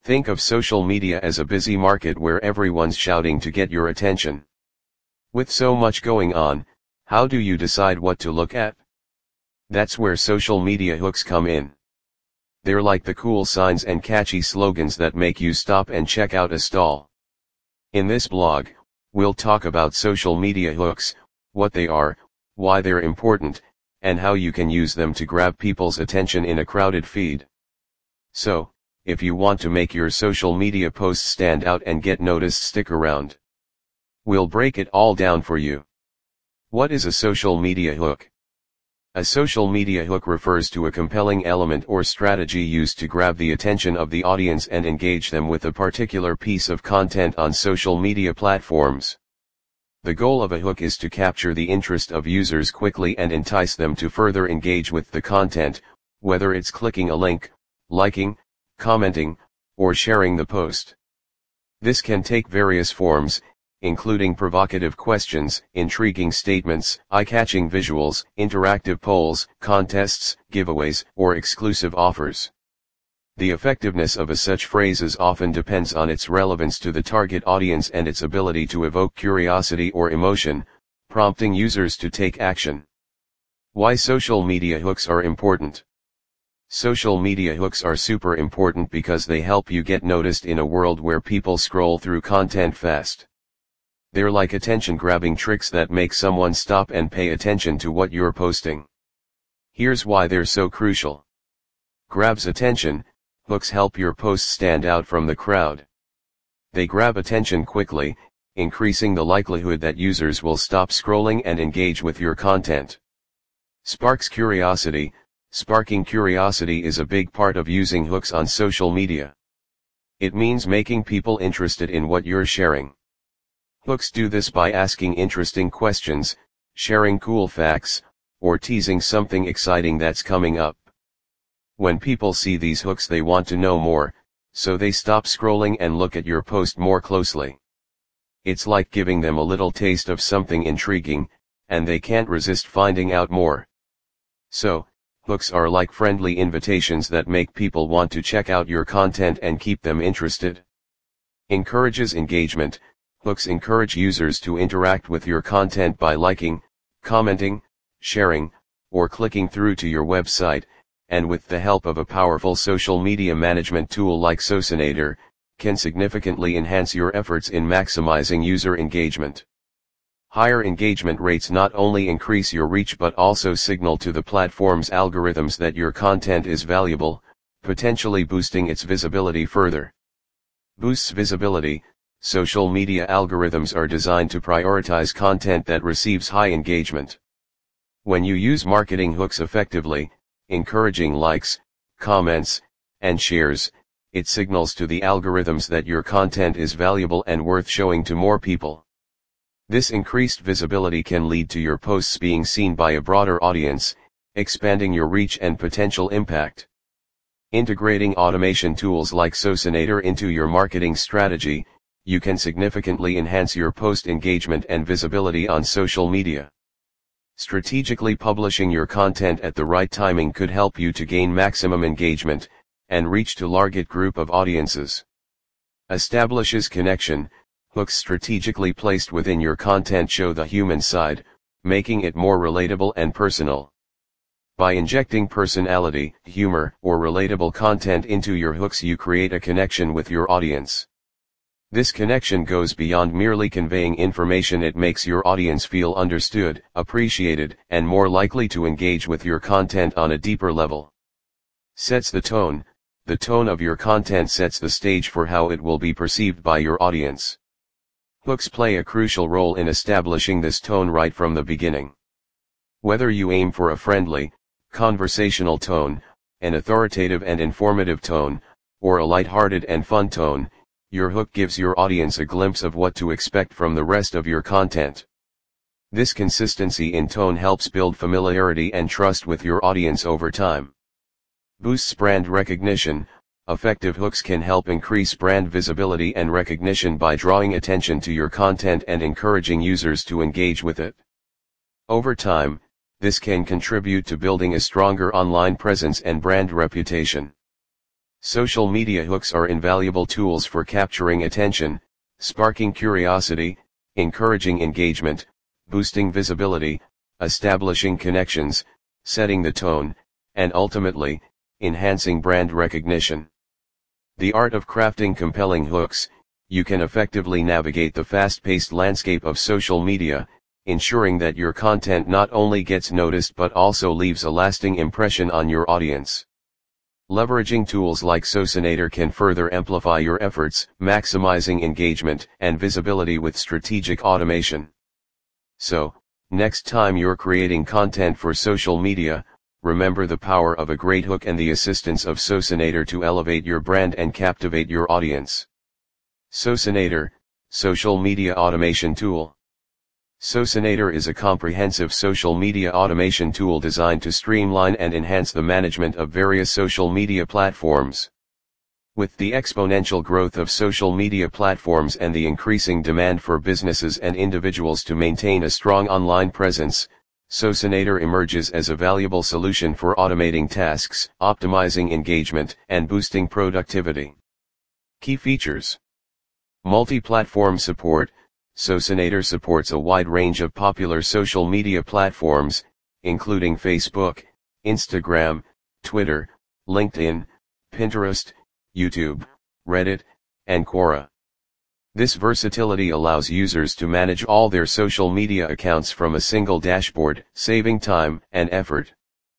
Think of social media as a busy market where everyone's shouting to get your attention. With so much going on, how do you decide what to look at? That's where social media hooks come in. They're like the cool signs and catchy slogans that make you stop and check out a stall. In this blog, we'll talk about social media hooks, what they are, why they're important, and how you can use them to grab people's attention in a crowded feed. So, if you want to make your social media posts stand out and get noticed, stick around. We'll break it all down for you. What is a social media hook? A social media hook refers to a compelling element or strategy used to grab the attention of the audience and engage them with a particular piece of content on social media platforms. The goal of a hook is to capture the interest of users quickly and entice them to further engage with the content, whether it's clicking a link, liking, commenting, or sharing the post. This can take various forms, including provocative questions, intriguing statements, eye-catching visuals, interactive polls, contests, giveaways, or exclusive offers. The effectiveness of such phrases often depends on its relevance to the target audience and its ability to evoke curiosity or emotion, prompting users to take action. Why social media hooks are important. Social media hooks are super important because they help you get noticed in a world where people scroll through content fast. They're like attention-grabbing tricks that make someone stop and pay attention to what you're posting. Here's why they're so crucial. Grabs attention. Hooks help your post stand out from the crowd. They grab attention quickly, increasing the likelihood that users will stop scrolling and engage with your content. Sparks curiosity. Sparking curiosity is a big part of using hooks on social media. It means making people interested in what you're sharing. Hooks do this by asking interesting questions, sharing cool facts, or teasing something exciting that's coming up. When people see these hooks, they want to know more, so they stop scrolling and look at your post more closely. It's like giving them a little taste of something intriguing, and they can't resist finding out more. So, hooks are like friendly invitations that make people want to check out your content and keep them interested. Encourages engagement. Hooks encourage users to interact with your content by liking, commenting, sharing, or clicking through to your website, and with the help of a powerful social media management tool like Socinator, can significantly enhance your efforts in maximizing user engagement. Higher engagement rates not only increase your reach but also signal to the platform's algorithms that your content is valuable, potentially boosting its visibility further. Boosts visibility. Social media algorithms are designed to prioritize content that receives high engagement. When you use marketing hooks effectively, encouraging likes, comments, and shares, it signals to the algorithms that your content is valuable and worth showing to more people. This increased visibility can lead to your posts being seen by a broader audience, expanding your reach and potential impact. Integrating automation tools like Socinator into your marketing strategy, you can significantly enhance your post engagement and visibility on social media. Strategically publishing your content at the right timing could help you to gain maximum engagement and reach to large group of audiences. Establishes connection. Hooks strategically placed within your content show the human side, making it more relatable and personal. By injecting personality, humor, or relatable content into your hooks, you create a connection with your audience. This connection goes beyond merely conveying information. It makes your audience feel understood, appreciated, and more likely to engage with your content on a deeper level. Sets the tone. The tone of your content sets the stage for how it will be perceived by your audience. Hooks play a crucial role in establishing this tone right from the beginning. Whether you aim for a friendly, conversational tone, an authoritative and informative tone, or a lighthearted and fun tone, your hook gives your audience a glimpse of what to expect from the rest of your content. This consistency in tone helps build familiarity and trust with your audience over time. Boosts brand recognition. Effective hooks can help increase brand visibility and recognition by drawing attention to your content and encouraging users to engage with it. Over time, this can contribute to building a stronger online presence and brand reputation. Social media hooks are invaluable tools for capturing attention, sparking curiosity, encouraging engagement, boosting visibility, establishing connections, setting the tone, and ultimately, enhancing brand recognition. The art of crafting compelling hooks. You can effectively navigate the fast-paced landscape of social media, ensuring that your content not only gets noticed but also leaves a lasting impression on your audience. Leveraging tools like Socinator can further amplify your efforts, maximizing engagement and visibility with strategic automation. So, next time you're creating content for social media, remember the power of a great hook and the assistance of Socinator to elevate your brand and captivate your audience. Socinator, Social Media Automation Tool. Socinator is a comprehensive social media automation tool designed to streamline and enhance the management of various social media platforms. With the exponential growth of social media platforms and the increasing demand for businesses and individuals to maintain a strong online presence, Socinator emerges as a valuable solution for automating tasks, optimizing engagement, and boosting productivity. Key features: multi-platform support. Socinator supports a wide range of popular social media platforms, including Facebook, Instagram, Twitter, LinkedIn, Pinterest, YouTube, Reddit, and Quora. This versatility allows users to manage all their social media accounts from a single dashboard, saving time and effort.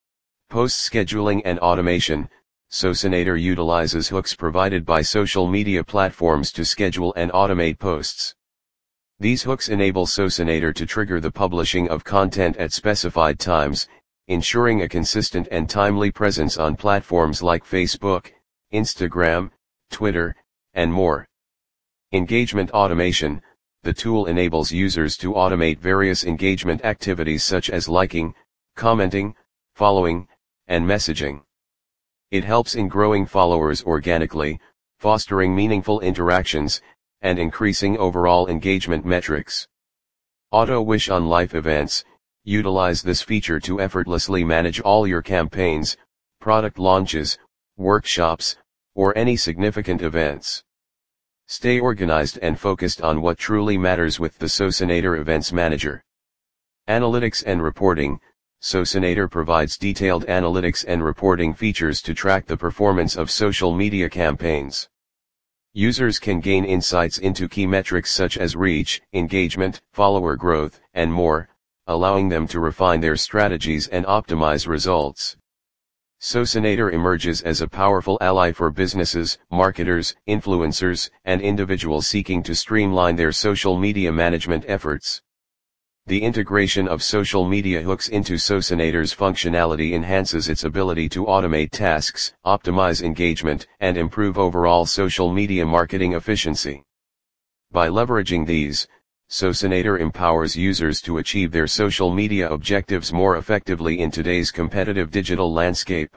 Post scheduling and automation. Socinator utilizes hooks provided by social media platforms to schedule and automate posts. These hooks enable Socinator to trigger the publishing of content at specified times, ensuring a consistent and timely presence on platforms like Facebook, Instagram, Twitter, and more. Engagement automation. The tool enables users to automate various engagement activities such as liking, commenting, following, and messaging. It helps in growing followers organically, fostering meaningful interactions, and increasing overall engagement metrics. Auto Wish on live events. Utilize this feature to effortlessly manage all your campaigns, product launches, workshops, or any significant events. Stay organized and focused on what truly matters with the Socinator Events Manager. Analytics and reporting. Socinator provides detailed analytics and reporting features to track the performance of social media campaigns. Users can gain insights into key metrics such as reach, engagement, follower growth, and more, allowing them to refine their strategies and optimize results. Socinator emerges as a powerful ally for businesses, marketers, influencers, and individuals seeking to streamline their social media management efforts. The integration of social media hooks into Socinator's functionality enhances its ability to automate tasks, optimize engagement, and improve overall social media marketing efficiency. By leveraging these, Socinator empowers users to achieve their social media objectives more effectively in today's competitive digital landscape.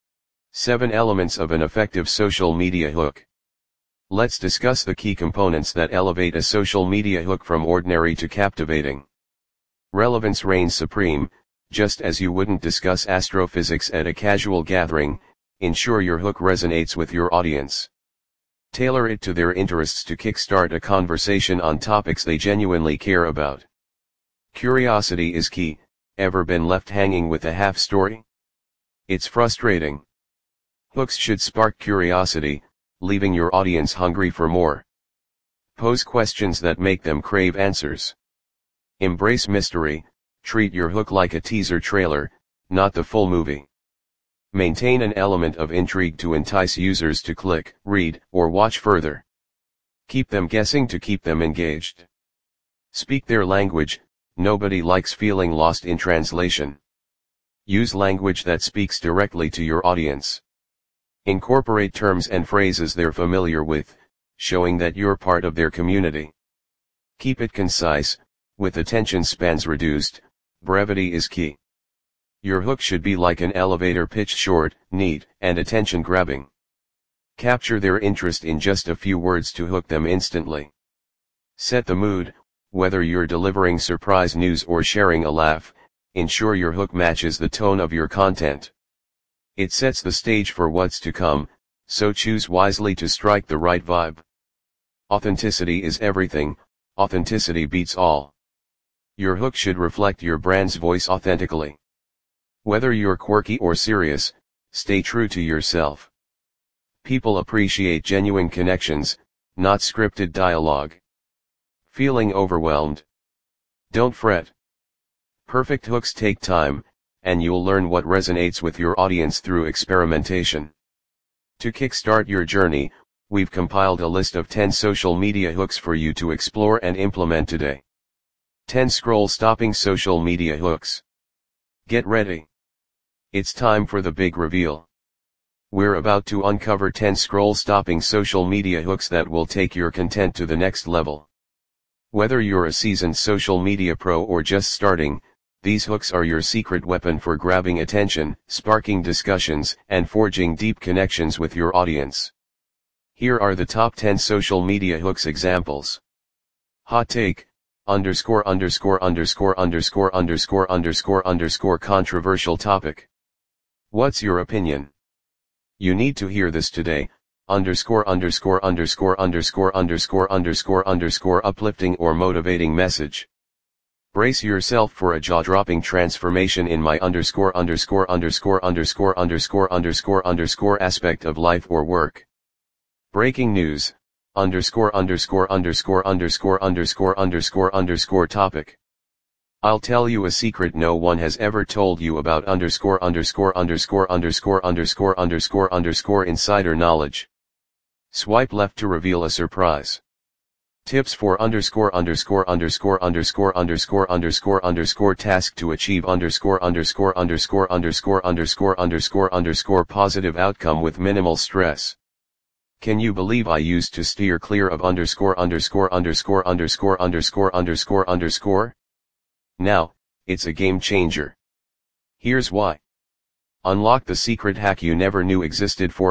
7 elements of an effective social media hook. Let's discuss the key components that elevate a social media hook from ordinary to captivating. Relevance reigns supreme. Just as you wouldn't discuss astrophysics at a casual gathering, ensure your hook resonates with your audience. Tailor it to their interests to kickstart a conversation on topics they genuinely care about. Curiosity is key. Ever been left hanging with a half story? It's frustrating. Hooks should spark curiosity, leaving your audience hungry for more. Pose questions that make them crave answers. Embrace mystery. Treat your hook like a teaser trailer, not the full movie. Maintain an element of intrigue to entice users to click, read, or watch further. Keep them guessing to keep them engaged. Speak their language. Nobody likes feeling lost in translation. Use language that speaks directly to your audience. Incorporate terms and phrases they're familiar with, showing that you're part of their community. Keep it concise. With attention spans reduced, brevity is key. Your hook should be like an elevator pitch, short, neat, and attention-grabbing. Capture their interest in just a few words to hook them instantly. Set the mood. Whether you're delivering surprise news or sharing a laugh, ensure your hook matches the tone of your content. It sets the stage for what's to come, so choose wisely to strike the right vibe. Authenticity is everything, authenticity beats all. Your hook should reflect your brand's voice authentically. Whether you're quirky or serious, stay true to yourself. People appreciate genuine connections, not scripted dialogue. Feeling overwhelmed? Don't fret. Perfect hooks take time, and you'll learn what resonates with your audience through experimentation. To kickstart your journey, we've compiled a list of 10 social media hooks for you to explore and implement today. 10 scroll-stopping social media hooks. Get ready. It's time for the big reveal. We're about to uncover 10 scroll-stopping social media hooks that will take your content to the next level. Whether you're a seasoned social media pro or just starting, these hooks are your secret weapon for grabbing attention, sparking discussions, and forging deep connections with your audience. Here are the top 10 social media hooks examples. Hot take, _____________ controversial topic. What's your opinion? You need to hear this today, _________ uplifting or motivating message. Brace yourself for a jaw-dropping transformation in my _______ aspect of life or work. Breaking news, ________ topic. I'll tell you a secret no one has ever told you about _______ insider knowledge. Swipe left to reveal a surprise. Tips for _______ task to achieve _______ positive outcome with minimal stress. Can you believe I used to steer clear of ________? Now, it's a game changer. Here's why. Unlock the secret hack you never knew existed for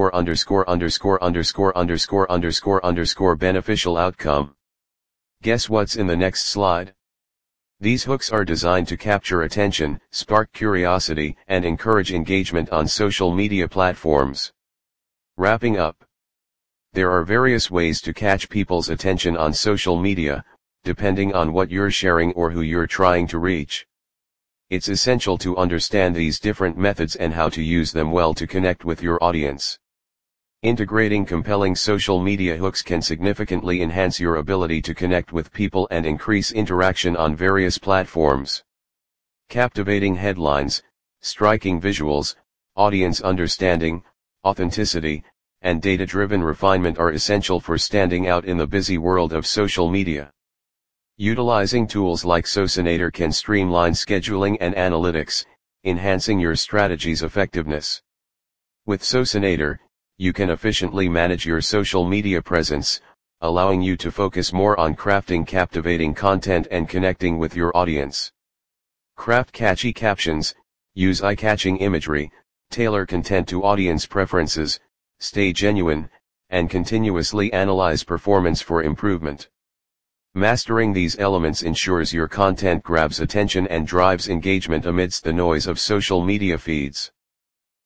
_______ beneficial outcome. Guess what's in the next slide? These hooks are designed to capture attention, spark curiosity, and encourage engagement on social media platforms. Wrapping up. There are various ways to catch people's attention on social media, depending on what you're sharing or who you're trying to reach. It's essential to understand these different methods and how to use them well to connect with your audience. Integrating compelling social media hooks can significantly enhance your ability to connect with people and increase interaction on various platforms. Captivating headlines, striking visuals, audience understanding, authenticity, and data-driven refinement are essential for standing out in the busy world of social media. Utilizing tools like Socinator can streamline scheduling and analytics, enhancing your strategy's effectiveness. With Socinator, you can efficiently manage your social media presence, allowing you to focus more on crafting captivating content and connecting with your audience. Craft catchy captions, use eye-catching imagery, tailor content to audience preferences, stay genuine, and continuously analyze performance for improvement. Mastering these elements ensures your content grabs attention and drives engagement amidst the noise of social media feeds.